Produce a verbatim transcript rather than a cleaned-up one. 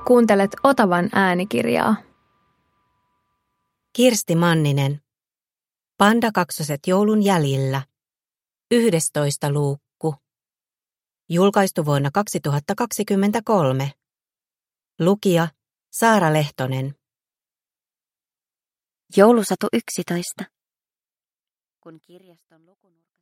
Kuuntelet Otavan äänikirjaa. Kirsti Manninen. Panda kaksoset joulun jäljillä. yhdestoista luukku. Julkaistu vuonna kaksituhattakaksikymmentäkolme. Lukija Saara Lehtonen. Joulusatu yksitoista. Kun kirjaston lukunurkka